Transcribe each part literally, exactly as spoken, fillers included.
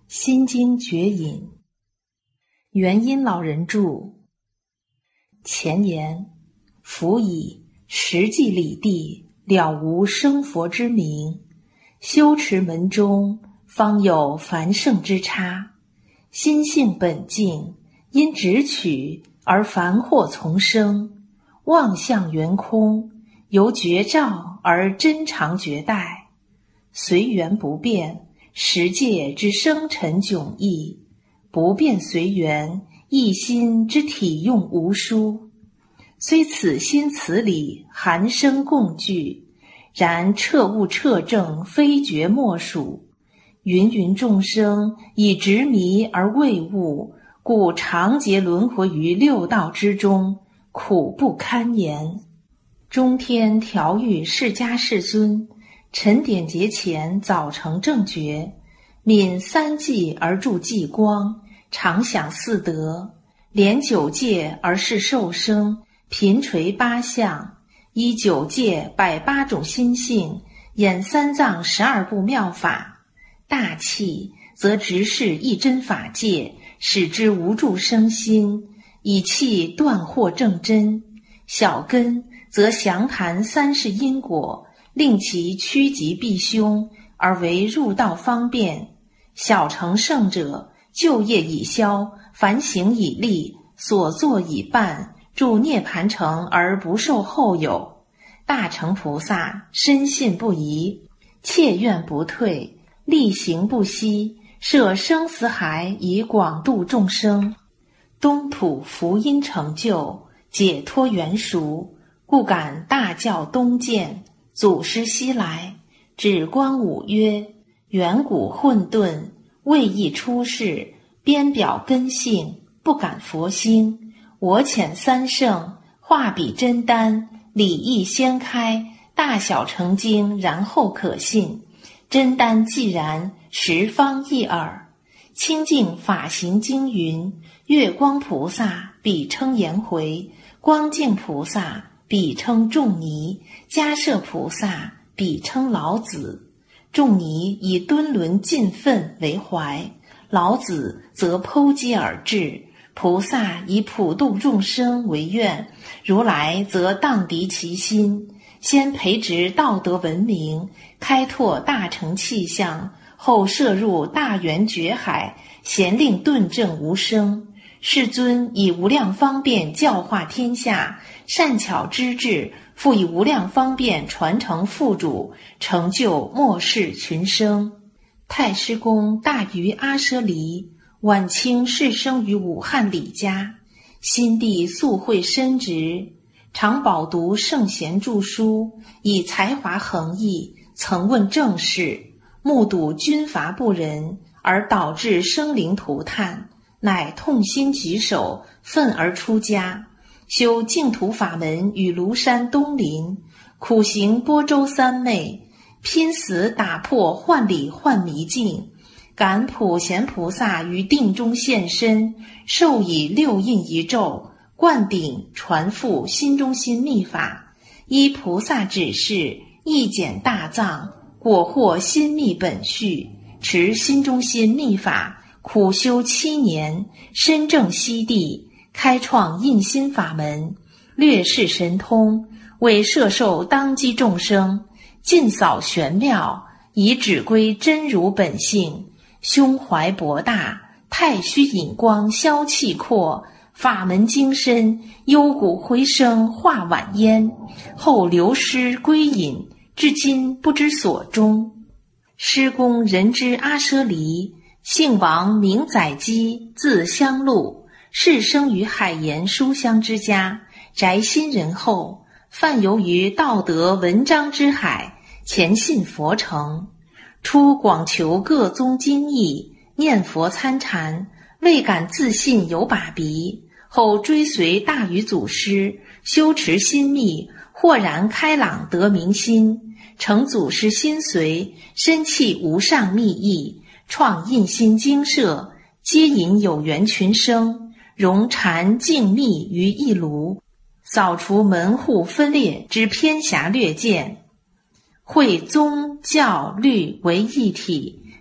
心经绝引，元因老人著。前言：夫以实际理地，了无生佛之名，修持门中方有凡圣之差。心性本净，因直取而凡惑丛生，妄象圆空，由觉照而真常觉待，随缘不变，实界之生沉迥异，不变随缘，一心之体用无殊。虽此心此理含生共具，然彻悟彻证非觉莫属。芸芸众生以执迷而未悟，故常结轮回于六道之中，苦不堪言。中天调御释迦世尊，晨点节前早成正觉，泯三际而住寂光，常享四德，连九界而是受生，频垂八相，依九界百八种心性，演三藏十二部妙法。大器则直视一真法界，使之无住生心，以气断惑正真。小根则详谈三世因果，令其趋吉避凶，而为入道方便。小成圣者，旧业已消，凡行已立，所作已办，住涅盘城而不受后有。大乘菩萨深信不疑，切愿不退，力行不息，摄生死海以广度众生。东土福音成就，解脱圆熟，故感大教东渐，祖师西来，指光五曰：远古混沌，未易出世，编表根性，不敢佛心。我遣三圣，画笔真丹，理义先开，大小成经，然后可信。真丹既然，十方一耳。清净法行经云：月光菩萨彼称颜回，光净菩萨彼称仲尼，迦摄菩萨彼称老子。仲尼以敦伦尽愤为怀，老子则剖析而治，菩萨以普度众生为愿，如来则荡涤其心，先培植道德文明，开拓大乘气象，后摄入大圆觉海，咸令顿证无生。世尊以无量方便教化天下，善巧之智，复以无量方便传承父主，成就末世群生。太师公大于阿舍离，晚清世生于武汉李家，心地素慧深直，常饱读圣贤著书，以才华横溢，曾问政事，目睹军阀不仁，而导致生灵涂炭，乃痛心疾首，愤而出家，修净土法门于庐山东林，苦行波州三昧，拼死打破幻理幻迷境，感普贤菩萨于定中现身，授以六印一咒，灌顶传付心中心密法，依菩萨指示，一简大藏，果获心密本续，持心中心密法，苦修七年，身证悉地，开创印心法门，略示神通，为摄受当机众生，尽扫玄妙，以指归真如本性。胸怀博大，太虚隐光消气阔，法门精深，幽谷回声化晚烟，后流失归隐，至今不知所终。师公人之阿舍离，姓王名载基，字香路，世生于海盐书香之家，宅心仁厚，泛游于道德文章之海，虔信佛成。初广求各宗经义，念佛参禅，未敢自信有把鼻，后追随大禹祖师，修持心密，豁然开朗得明心，承祖师心髓，深契无上密意，创印心精舍，接引有缘群生，融禅净密于一炉，扫除门户分裂之偏狭略见，汇宗教律为一体，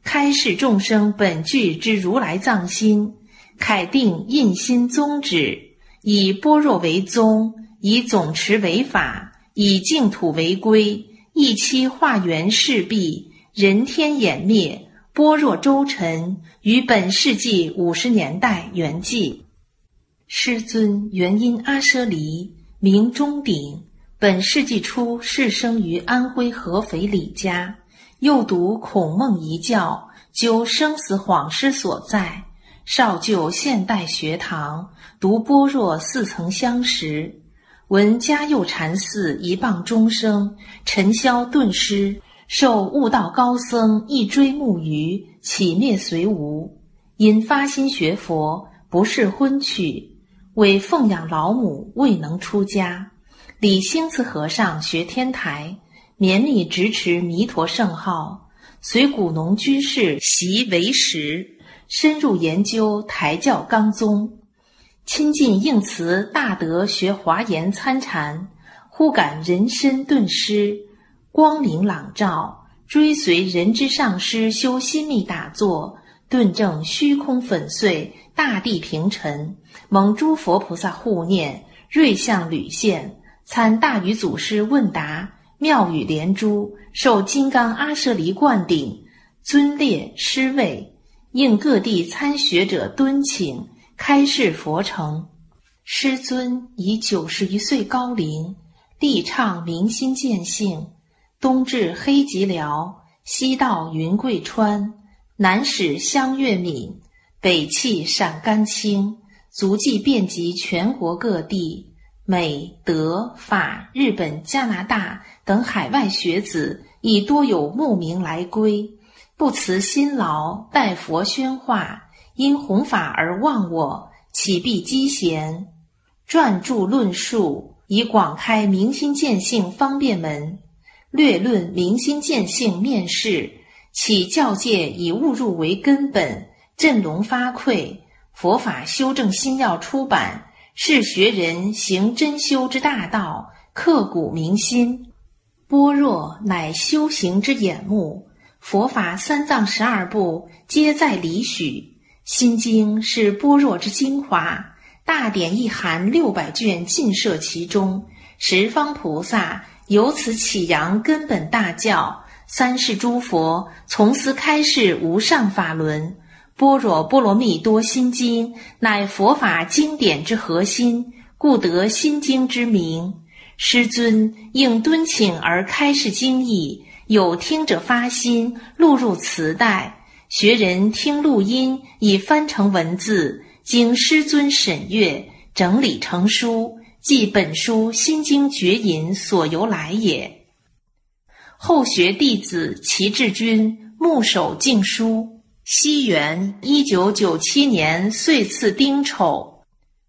开示众生本具之如来藏心，楷定印心宗旨，以般若为宗，以总持为法，以净土为归，一期化缘事毕，人天湮灭，般若周沉，于本世纪五十年代圆寂。师尊原因阿舍离，名钟鼎，本世纪初世生于安徽合肥李家，又读孔孟遗教，究生死恍失所在，少就现代学堂，读般若似曾相识。闻嘉佑禅寺一谤终生，尘嚣顿失，受悟道高僧一追慕于，起灭随无。因发心学佛，不是婚娶，为奉养老母，未能出家。李兴慈和尚学天台，绵密执持弥陀圣号，随古农居士习为识，深入研究台教纲宗。亲近应慈大德学华严参禅，忽感人身顿失，光明朗照，追随人之上师修心密打坐，顿证虚空粉碎，大地平沉，蒙诸佛菩萨护念，瑞相屡现，参大禹祖师问答，妙语连珠，受金刚阿舍离灌顶，尊列师位，应各地参学者敦请，开示佛成。师尊已九十余岁高龄，力倡明心见性，东至黑吉辽，西到云贵川，南使湘粤闽，北弃陕甘青，足迹遍及全国各地，美、德、法、日本、加拿大等海外学子亦多有慕名来归，不辞辛劳，代佛宣化，因弘法而忘我，岂必积贤？撰著论述，以广开明心见性方便门，略论明心见性面试，起教戒以误入为根本，振聋发聩。佛法修正心要出版，是学人行真修之大道，刻骨铭心。般若乃修行之眼目，佛法三藏十二部皆在理许，心经是般若之精华，大典一函六百卷尽摄其中，十方菩萨由此启扬根本大教，三世诸佛从此开示无上法轮。般若波罗蜜多心经乃佛法经典之核心，故得心经之名。师尊应敦请而开示经义，有听者发心，录入磁带，学人听录音，已翻成文字，经师尊审阅，整理成书，即本书心经绝引所由来也。后学弟子齐志军目守经书。西元一九九七年岁次丁丑。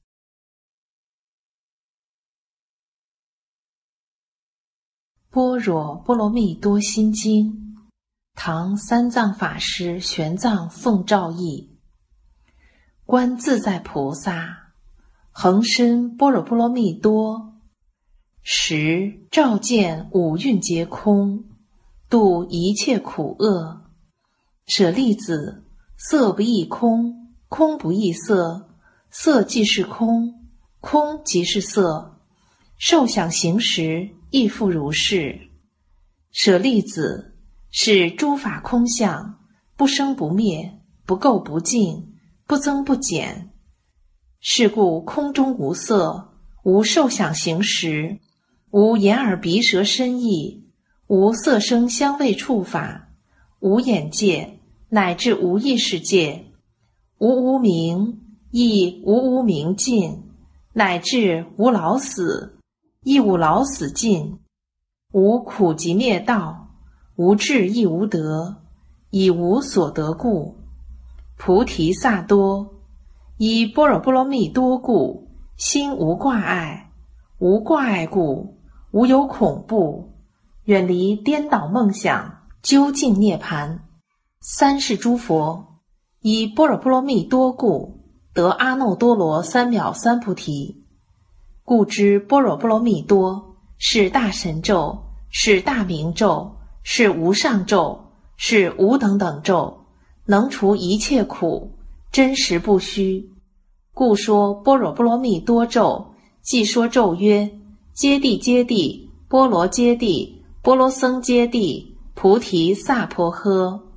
般若波罗蜜多心经，唐三藏法师玄奘奉诏译。观自在菩萨，恒身般若波罗蜜多，时照见五蕴皆空，度一切苦厄。舍利子，色不异空，空不异色，色即是空，空即是色，受想行识亦复如是。舍利子，是诸法空相，不生不灭，不垢不净，不增不减。是故空中无色，无受想行识，无眼耳鼻舌身意，无色声香味触法，无眼界，乃至无意识界，无无明，亦无无明尽，乃至无老死，亦无老死尽，无苦集灭道，无智亦无得，以无所得故。菩提萨多，依般若波罗蜜多故，心无挂碍，无挂碍故，无有恐怖，远离颠倒梦想，究竟涅槃。三世诸佛依般若波罗蜜多故，得阿耨多罗三藐三菩提。故知般若波罗蜜多是大神咒，是大明咒，是无上咒，是无等等咒， 能除一切苦，真实不虚。故说般若波罗蜜多咒，即说咒曰：揭谛揭谛，波罗揭谛，波罗僧揭谛，菩提萨婆诃。